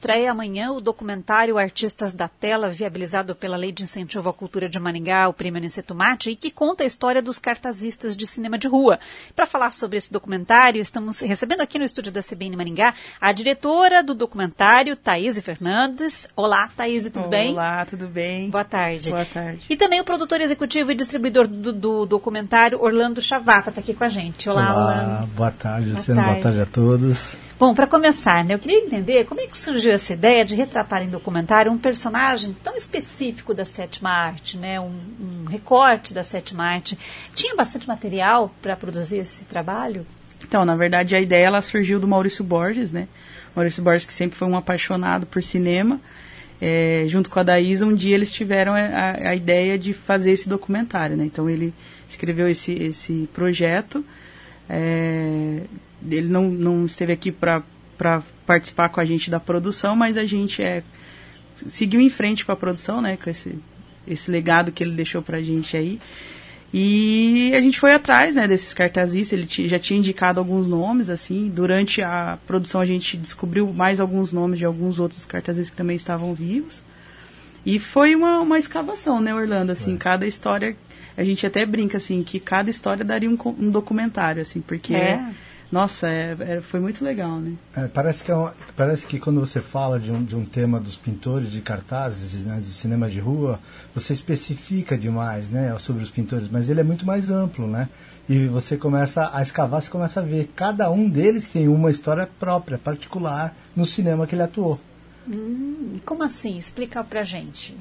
estreia amanhã o documentário Artistas da Tela, viabilizado pela Lei de Incentivo à Cultura de Maringá, o Prêmio Aniceto Matti, e que conta a história dos cartazistas de cinema de rua. Para falar sobre esse documentário, estamos recebendo aqui no estúdio da CBN Maringá a diretora do documentário, Thaís Fernandes. Olá, Thaís, tudo bem? Olá, tudo bem? Boa tarde. Boa tarde. E também o produtor executivo e distribuidor do documentário, Orlando Chavata, está aqui com a gente. Olá, Orlando. Boa tarde, Luciano. Boa tarde a todos. Bom, para começar, né, eu queria entender como é que surgiu essa ideia de retratar em documentário um personagem tão específico da sétima arte, né, um recorte da sétima arte. Tinha bastante material para produzir esse trabalho? Então, na verdade, a ideia ela surgiu do Maurício Borges, né? Maurício Borges, que sempre foi um apaixonado por cinema. Junto com a Daísa, um dia eles tiveram a ideia de fazer esse documentário, né? Então, ele escreveu esse projeto. Ele não esteve aqui para participar com a gente da produção, mas a gente seguiu em frente com a produção, né, com esse legado que ele deixou para a gente aí. E a gente foi atrás, né, desses cartazistas. Ele já tinha indicado alguns nomes, assim. Durante a produção a gente descobriu mais alguns nomes de alguns outros cartazistas que também estavam vivos. E foi uma escavação, né, Orlando? Assim, cada história, a gente até brinca, assim, que cada história daria um documentário, assim, porque... Nossa, foi muito legal, né? Parece que quando você fala de um tema dos pintores de cartazes, né, do cinema de rua, você especifica demais, né, sobre os pintores, mas ele é muito mais amplo, né? E você começa a escavar, você começa a ver cada um deles tem uma história própria, particular, no cinema que ele atuou. Como assim? Explica pra gente.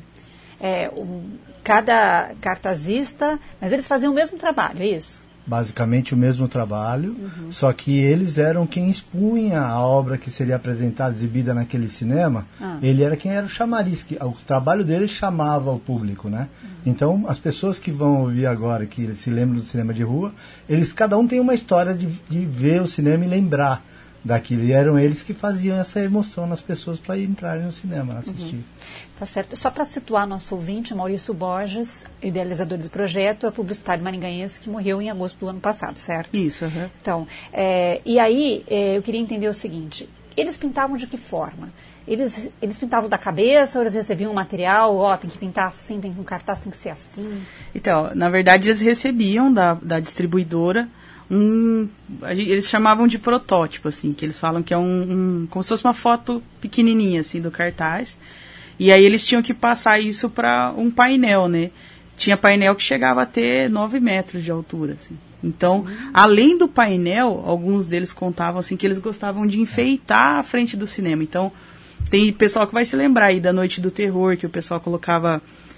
Cada cartazista, mas eles faziam o mesmo trabalho, é isso? Basicamente o mesmo trabalho, só que eles eram quem expunha a obra que seria apresentada, exibida naquele cinema. Ele era quem era o chamariz, o trabalho dele chamava o público, né? Então, as pessoas que vão ouvir agora, que se lembram do cinema de rua, cada um tem uma história de ver o cinema e lembrar daquilo. E eram eles que faziam essa emoção nas pessoas para entrarem no cinema, assistir. Tá certo. Só para situar nosso ouvinte, Maurício Borges, idealizador do projeto, é publicitário maringaense que morreu em agosto do ano passado, certo? Isso. Então, e aí eu queria entender o seguinte, eles pintavam de que forma? Eles pintavam da cabeça, ou eles recebiam um material, tem que pintar assim, tem que um cartaz tem que ser assim? Então, na verdade, eles recebiam da distribuidora eles chamavam de protótipo, assim, que eles falam que é como se fosse uma foto pequenininha, assim, do cartaz. E aí eles tinham que passar isso para um painel, né? Tinha painel que chegava a ter 9 metros de altura, assim. Então, além do painel, alguns deles contavam, assim, que eles gostavam de enfeitar a frente do cinema. Então, tem pessoal que vai se lembrar aí da Noite do Terror, que o pessoal colocava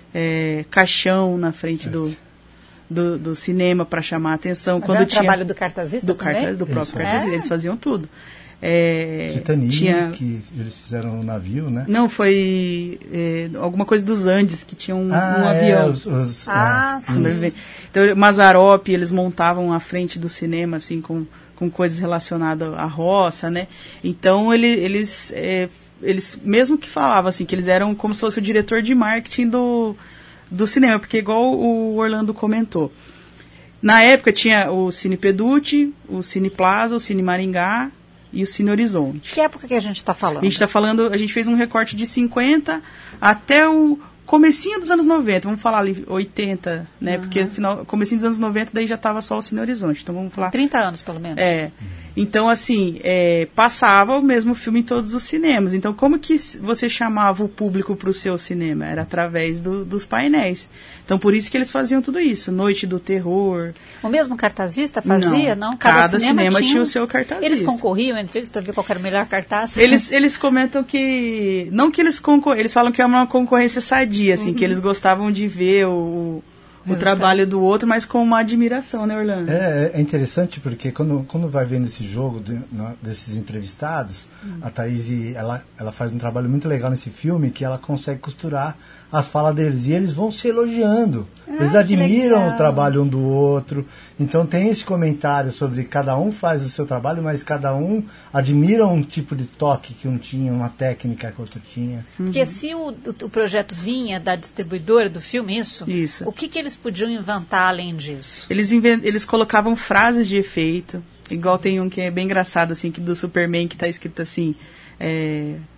caixão na frente do cinema para chamar a atenção. Mas quando tinha o trabalho do cartazista também? Do próprio cartazista, eles faziam tudo. Titanic, que eles fizeram no navio, né? Não, foi alguma coisa dos Andes, que tinha um avião. Sim. Então, Mazzaropi, eles montavam a frente do cinema, assim, com coisas relacionadas à roça, né? Então, eles mesmo que falavam, assim, que eles eram como se fosse o diretor de marketing do cinema, porque igual o Orlando comentou, na época tinha o Cine Peduti, o Cine Plaza, o Cine Maringá e o Cine Horizonte. Que época que a gente está falando? A gente fez um recorte de 50 até o comecinho dos anos 90, vamos falar ali 80, né, porque comecinho dos anos 90 daí já estava só o Cine Horizonte, então vamos falar... 30 anos pelo menos. Então, assim, passava o mesmo filme em todos os cinemas. Então, como que você chamava o público para o seu cinema? Era através dos painéis. Então, por isso que eles faziam tudo isso. Noite do Terror. O mesmo cartazista fazia, não? Cada cinema tinha o seu cartazista. Eles concorriam entre eles para ver qual era o melhor cartaz? Eles comentam que... Não que eles concorriam, eles falam que é uma concorrência sadia, assim, que eles gostavam de ver o trabalho do outro, mas com uma admiração, né, Orlando? É interessante porque quando vai vendo esse jogo desses entrevistados, a Thaís, ela faz um trabalho muito legal nesse filme, que ela consegue costurar as falas deles, e eles vão se elogiando. Eles admiram o trabalho um do outro. Então tem esse comentário sobre cada um faz o seu trabalho, mas cada um admira um tipo de toque que um tinha, uma técnica que o outro tinha. Porque se o projeto vinha da distribuidora do filme, Isso. O que eles podiam inventar além disso? Eles colocavam frases de efeito, igual tem um que é bem engraçado, assim, que do Superman, que está escrito assim,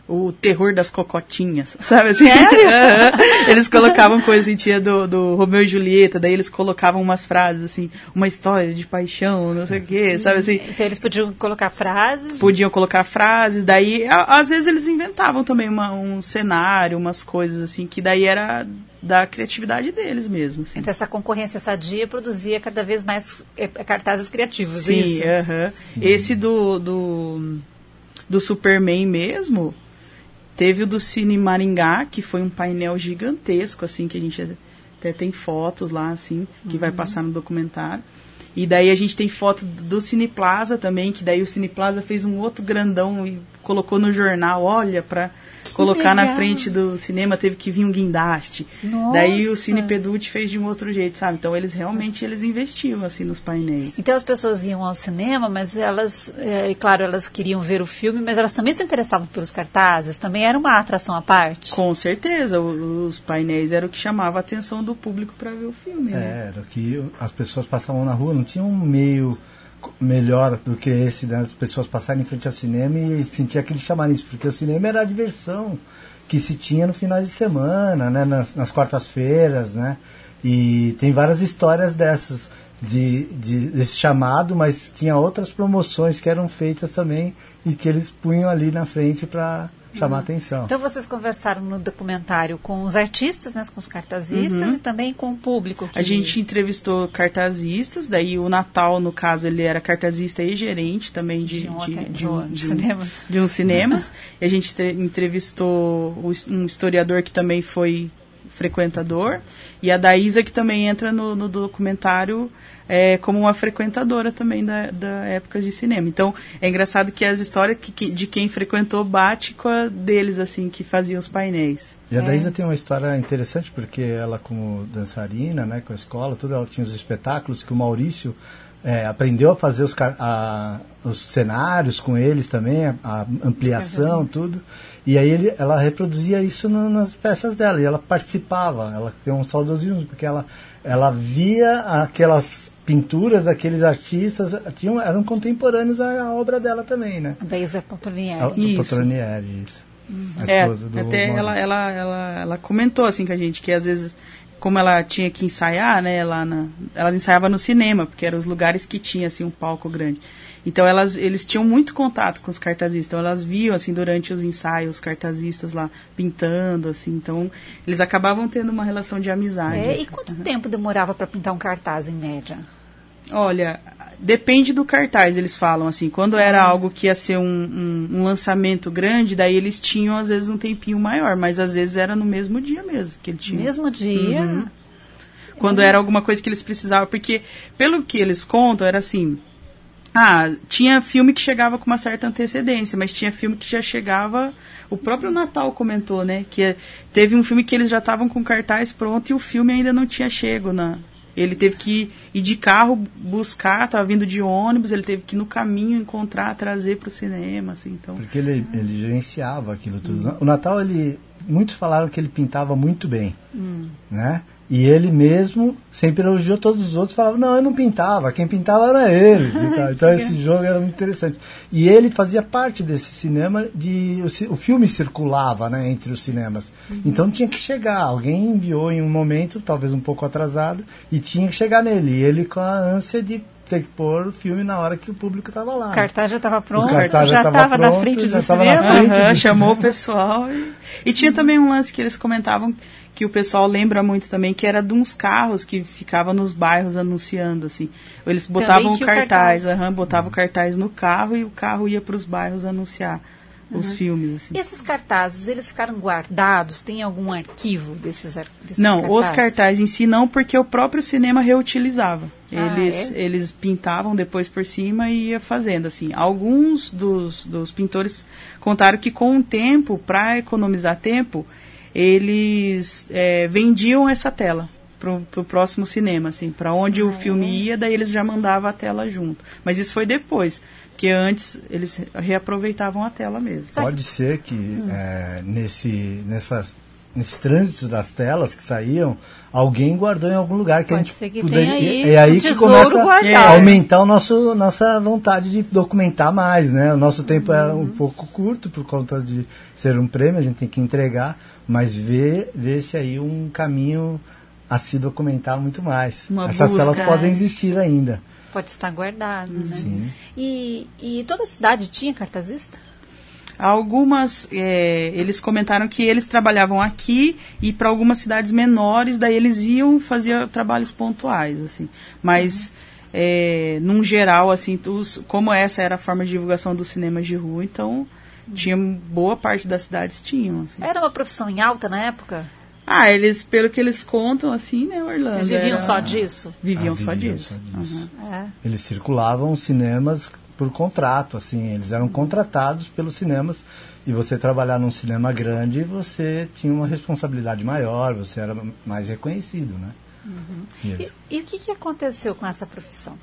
o terror das cocotinhas, sabe assim? Eles colocavam coisa assim, tinha do Romeu e Julieta, daí eles colocavam umas frases assim, uma história de paixão, não sei o quê, sabe assim? Então eles podiam colocar frases? Podiam colocar frases, daí às vezes eles inventavam também um cenário, umas coisas assim, que daí era da criatividade deles mesmo. Assim. Então essa concorrência sadia produzia cada vez mais cartazes criativos, sim, isso? Sim. Esse do Superman mesmo, teve o do Cine Maringá, que foi um painel gigantesco, assim, que a gente até tem fotos lá, assim, que vai passar no documentário. E daí a gente tem foto do Cine Plaza também, que daí o Cine Plaza fez um outro grandão e colocou no jornal, olha, pra colocar legal. Na frente do cinema, teve que vir um guindaste. Nossa. Daí o Cine Peducci fez de um outro jeito, sabe? Então eles realmente investiam assim nos painéis. Então as pessoas iam ao cinema, mas elas, claro, elas queriam ver o filme, mas elas também se interessavam pelos cartazes, também era uma atração à parte. Com certeza, os painéis eram o que chamava a atenção do público para ver o filme. Né? Era que as pessoas passavam na rua, não tinha um meio melhor do que esse, né? As pessoas passarem em frente ao cinema e sentir aquele chamariz, porque o cinema era a diversão que se tinha no final de semana, né? nas quartas-feiras, né? E tem várias histórias dessas, desse chamado, mas tinha outras promoções que eram feitas também e que eles punham ali na frente para chamar a atenção. Então vocês conversaram no documentário com os artistas, né, com os cartazistas e também com o público. A gente entrevistou cartazistas, daí o Natal, no caso, ele era cartazista e gerente também de um cinemas. E a gente entrevistou um historiador que também foi frequentador, e a Daísa, que também entra no documentário como uma frequentadora também da época de cinema. Então, é engraçado que as histórias de quem frequentou bate com a deles, assim, que faziam os painéis. E a Daísa tem uma história interessante, porque ela, como dançarina, né, com a escola, tudo, ela tinha os espetáculos que o Maurício aprendeu a fazer os cenários com eles também, a ampliação, tudo. E aí ela reproduzia isso nas peças dela, e ela participava, ela tem um saudosismo, porque ela via aquelas pinturas daqueles artistas, eram contemporâneos à obra dela também, né? A Daísa Potronieri. Potronieri, isso. A esposa do até ela comentou assim com a gente, que às vezes, como ela tinha que ensaiar, né, ela ensaiava no cinema, porque eram os lugares que tinha assim, um palco grande. Então eles tinham muito contato com os cartazistas, então elas viam assim durante os ensaios os cartazistas lá pintando, assim, então eles acabavam tendo uma relação de amizade. E quanto tempo demorava para pintar um cartaz em média? Olha, depende do cartaz, eles falam assim, quando era algo que ia ser um lançamento grande, daí eles tinham às vezes um tempinho maior, mas às vezes era no mesmo dia mesmo que ele tinha. Mesmo dia? Uhum. Quando era alguma coisa que eles precisavam, porque pelo que eles contam era assim, tinha filme que chegava com uma certa antecedência, mas tinha filme que já chegava... O próprio Natal comentou, né? Que teve um filme que eles já estavam com cartaz pronto e o filme ainda não tinha chego. Ele teve que ir de carro buscar, estava vindo de ônibus, ele teve que ir no caminho encontrar, trazer para o cinema. Assim, então. Porque ele gerenciava aquilo tudo. O Natal, muitos falaram que ele pintava muito bem, né? E ele mesmo sempre elogiou todos os outros, falava, não, eu não pintava, quem pintava era ele. Então esse jogo era muito interessante. E ele fazia parte desse cinema, o filme circulava, né, entre os cinemas. Então tinha que chegar, alguém enviou em um momento, talvez um pouco atrasado, e tinha que chegar nele. E ele com a ânsia de ter que pôr o filme na hora que o público estava lá. O cartaz já estava pronto, já estava na frente do cinema. Chamou o pessoal. E tinha também um lance que eles comentavam que o pessoal lembra muito também, que era de uns carros que ficavam nos bairros anunciando, assim. Eles botavam o cartaz, botavam o cartaz no carro e o carro ia para os bairros anunciar os filmes, assim. E esses cartazes, eles ficaram guardados? Tem algum arquivo desses não, cartazes? Os cartazes em si não, porque o próprio cinema reutilizava. Eles pintavam depois por cima e ia fazendo, assim. Alguns dos pintores contaram que com o tempo, para economizar tempo, eles vendiam essa tela pro próximo cinema, assim, para onde o filme ia, daí eles já mandavam a tela junto. Mas isso foi depois, porque antes eles reaproveitavam a tela mesmo. Pode ser que nesse trânsito das telas que saíam, alguém guardou em algum lugar que Pode a gente ser que poderia, tenha aí é aí um que começa guardado. a aumentar nossa vontade de documentar mais, né? O nosso tempo é um pouco curto por conta de ser um prêmio, a gente tem que entregar, mas ver-se aí um caminho a se documentar muito mais. Essas telas podem existir ainda. Pode estar guardado, né? Sim. E toda a cidade tinha cartazista? Algumas, eles comentaram que eles trabalhavam aqui e para algumas cidades menores, daí eles iam fazer trabalhos pontuais, assim. Mas, num geral, assim, como essa era a forma de divulgação dos cinemas de rua, então, tinha boa parte das cidades tinham. Assim. Era uma profissão em alta na época? Pelo que eles contam, assim, né, Orlando? Eles viviam só disso? Viviam só disso. Uhum. Eles circulavam cinemas por contrato, assim, eles eram contratados pelos cinemas, e você trabalhar num cinema grande, você tinha uma responsabilidade maior, você era mais reconhecido, né? Uhum. E o que aconteceu com essa profissão?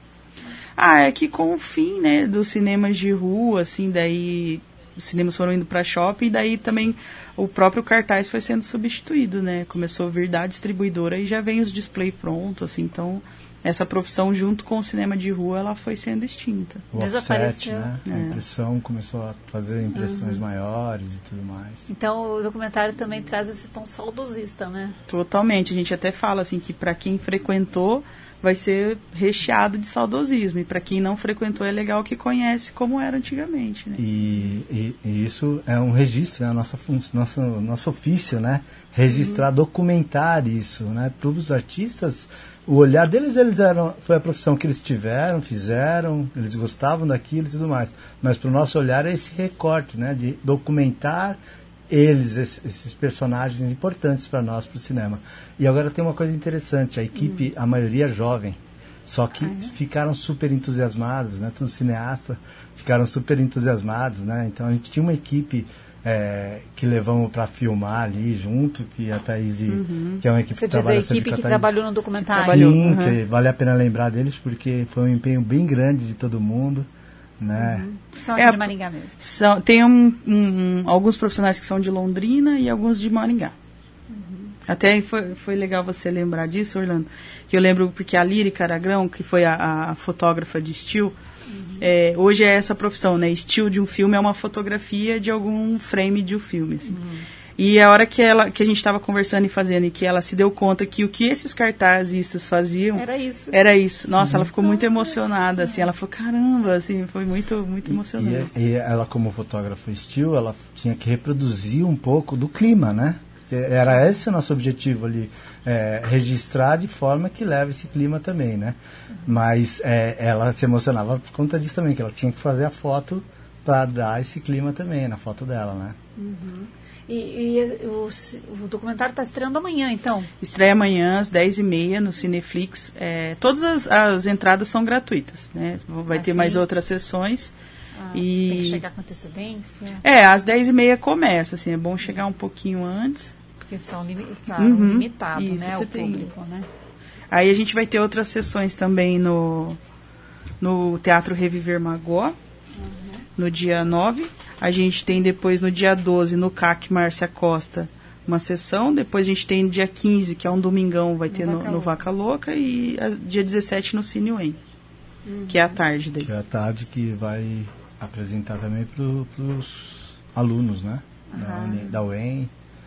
É que com o fim, né, dos cinemas de rua, assim, daí os cinemas foram indo para shopping, e daí também o próprio cartaz foi sendo substituído, né? Começou a vir da distribuidora e já vem os display pronto, assim, então essa profissão junto com o cinema de rua, ela foi sendo extinta. O offset, né? A impressão começou a fazer impressões maiores e tudo mais. Então o documentário também traz esse tom saudosista, né? Totalmente, a gente até fala assim que para quem frequentou vai ser recheado de saudosismo, e para quem não frequentou é legal que conhece como era antigamente, né? E isso é um registro, né? Nosso ofício, né? Registrar, documentar isso, né? Para os artistas, o olhar deles, foi a profissão que eles fizeram, eles gostavam daquilo e tudo mais. Mas para o nosso olhar é esse recorte, né? De documentar esses personagens importantes para nós, para o cinema. E agora tem uma coisa interessante, a equipe, a maioria é jovem, só que ficaram super entusiasmados, né? Todos cineastas ficaram super entusiasmados, né? Então a gente tinha uma equipe que levamos para filmar ali junto, que a Thaís, que é uma equipe que trabalha. Você diz a equipe que trabalhou no documentário. Sim, que vale a pena lembrar deles, porque foi um empenho bem grande de todo mundo, né? São aqui de Maringá mesmo. Tem alguns profissionais que são de Londrina e alguns de Maringá. Até foi legal você lembrar disso, Orlando, que eu lembro porque a Lírica Aragrão, que foi a fotógrafa de still, hoje é essa profissão, né? Still de um filme é uma fotografia de algum frame de um filme, assim. E a hora que a gente estava conversando e fazendo, e que ela se deu conta que o que esses cartazistas faziam era isso. Nossa, ela ficou muito emocionada, assim. Ela falou, caramba, assim, foi muito, muito emocionante. E ela, como fotógrafa still, ela tinha que reproduzir um pouco do clima, né? Era esse o nosso objetivo ali, registrar de forma que leve esse clima também, né? Mas ela se emocionava por conta disso também, que ela tinha que fazer a foto para dar esse clima também na foto dela, né? E o documentário está estreando amanhã, então? Estreia amanhã, às 10h30, no Cineflix. Todas as entradas são gratuitas, né? Vai ter mais outras sessões. Tem que chegar com antecedência? Às 10h30 começa, assim, é bom chegar um pouquinho antes. Porque são limitados, isso, né, o público, né? Aí a gente vai ter outras sessões também no Teatro Reviver Magó, no dia 9. A gente tem depois no dia 12, no CAC Márcia Costa, uma sessão. Depois a gente tem no dia 15, que é um domingão, vai ter no Vaca Louca. E dia 17 no Cine UEM, que é à tarde daí. Que é à tarde, que vai apresentar também para os alunos, né? Da UEM.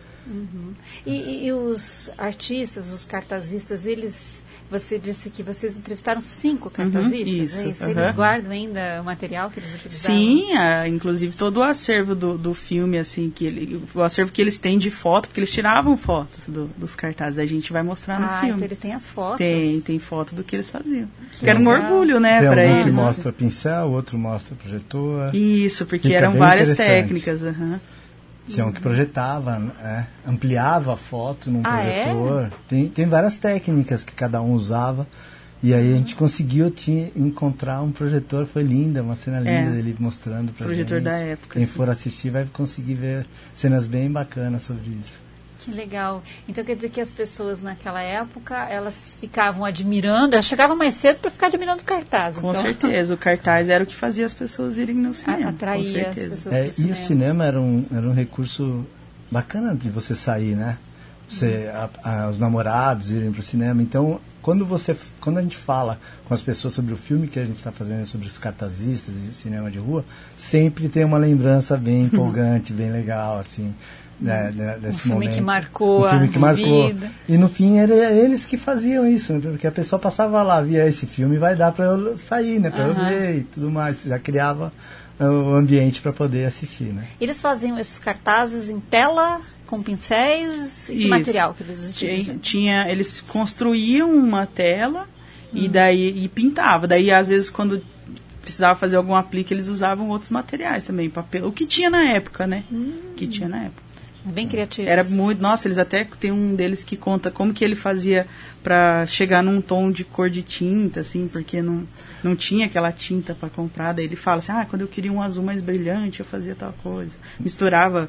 E os artistas, os cartazistas, você disse que vocês entrevistaram 5 cartazistas, isso. Eles guardam ainda o material que eles utilizaram? Sim, inclusive todo o acervo do filme, assim, o acervo que eles têm de foto, porque eles tiravam fotos dos cartazes, a gente vai mostrar no filme. Então eles têm as fotos? Tem foto do que eles faziam. Que era um orgulho, né, para eles. Tem um que mostra pincel, o outro mostra projetor. Isso, porque eram várias técnicas. Tinha um que projetava, ampliava a foto num projetor. Tem várias técnicas que cada um usava. E aí a gente conseguiu encontrar um projetor, foi linda, uma cena linda dele mostrando pra gente. Projetor da época. Quem for assistir vai conseguir ver cenas bem bacanas sobre isso. Que legal. Então quer dizer que as pessoas naquela época, elas ficavam admirando, elas chegavam mais cedo para ficar admirando o cartaz. Com certeza, o cartaz era o que fazia as pessoas irem no cinema. Atraía as pessoas pro cinema. E o cinema era um recurso bacana de você sair, né? os namorados irem para o cinema. Então, quando a gente fala com as pessoas sobre o filme que a gente está fazendo, sobre os cartazistas e cinema de rua, sempre tem uma lembrança bem empolgante, bem legal, assim, desse momento. Que marcou um filme que marcou. Vida. E no fim, era eles que faziam isso, né? Porque a pessoa passava lá, via esse filme, vai dar para eu sair, né? Para eu ver e tudo mais. Já criava o ambiente para poder assistir, né? Eles faziam esses cartazes em tela, com pincéis e que material que eles utilizam? Eles construíam uma tela e pintava. Daí, às vezes, quando precisava fazer algum aplique, eles usavam outros materiais também, papel. O que tinha na época, né? Que tinha na época. Bem criativo. Era muito... Nossa, eles até... Tem um deles que conta como que ele fazia para chegar num tom de cor de tinta, assim, porque não tinha aquela tinta para comprar. Daí ele fala assim, quando eu queria um azul mais brilhante, eu fazia tal coisa. Misturava...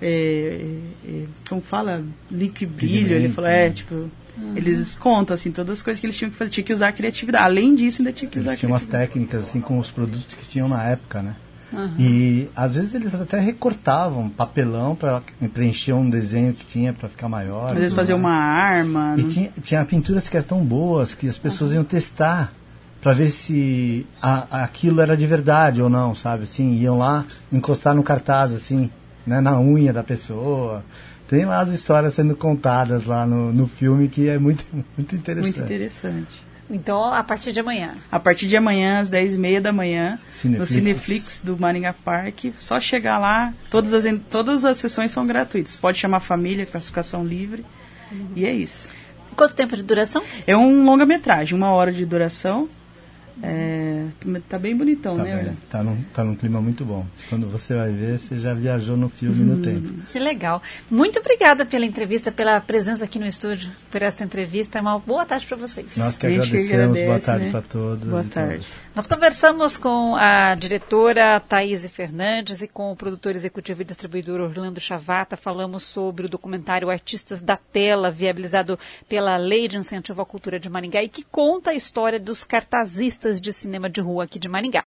como fala? Líquido brilho. Ele falou, eles contam, assim, todas as coisas que eles tinham que fazer. Tinha que usar a criatividade. Além disso, ainda tinha que usar a criatividade. Tinha umas técnicas, assim, com os produtos que tinham na época, né? E às vezes eles até recortavam papelão para preencher um desenho que tinha para ficar maior. Às vezes fazer uma arma. E tinha pinturas que eram tão boas que as pessoas iam testar para ver se aquilo era de verdade ou não, sabe? Assim, iam lá encostar no cartaz, assim, né, na unha da pessoa. Tem lá as histórias sendo contadas lá no filme que é muito, muito interessante. Muito interessante. Então, a partir de amanhã? A partir de amanhã, às 10h30 da manhã, Cineflix. No Cineflix do Maringá Park. Só chegar lá, todas as sessões são gratuitas. Pode chamar a família, classificação livre. E é isso. Quanto tempo de duração? É um longa-metragem, 1 hora de duração. Tá bem bonitão, tá né? Bem. Tá num clima muito bom. Quando você vai ver, você já viajou no filme no tempo. Que legal. Muito obrigada pela entrevista, pela presença aqui no estúdio, por esta entrevista. Uma boa tarde para vocês. Nós que agradecemos. Boa tarde para todos. Boa tarde. Nós conversamos com a diretora Thaís Fernandes e com o produtor executivo e distribuidor Orlando Chavata. Falamos sobre o documentário Artistas da Tela, viabilizado pela Lei de Incentivo à Cultura de Maringá e que conta a história dos cartazistas de cinema de rua aqui de Maringá.